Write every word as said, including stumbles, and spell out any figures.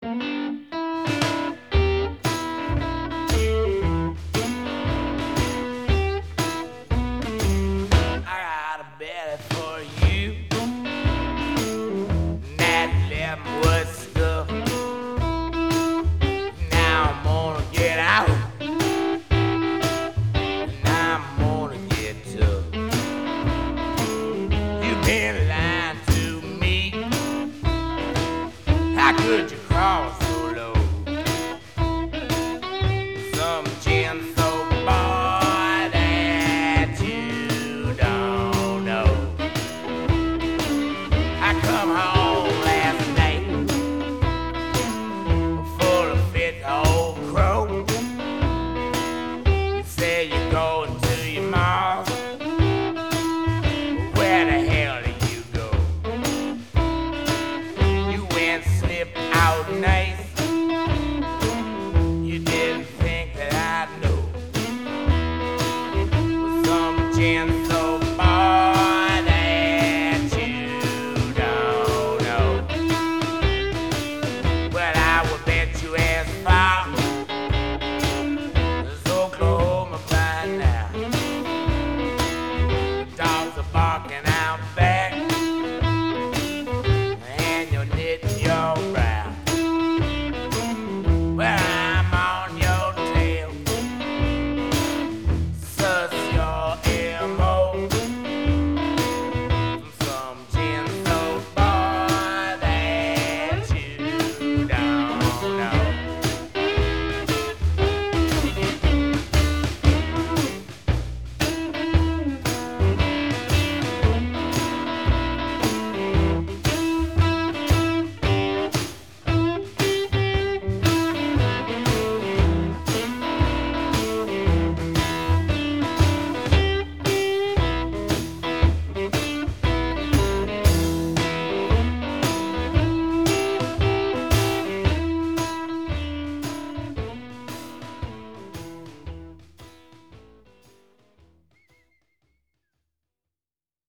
got a belly for you. That lemon wood stuff. Now I'm gonna get out. Now I'm gonna get tough. You've been lying to me. How could you cross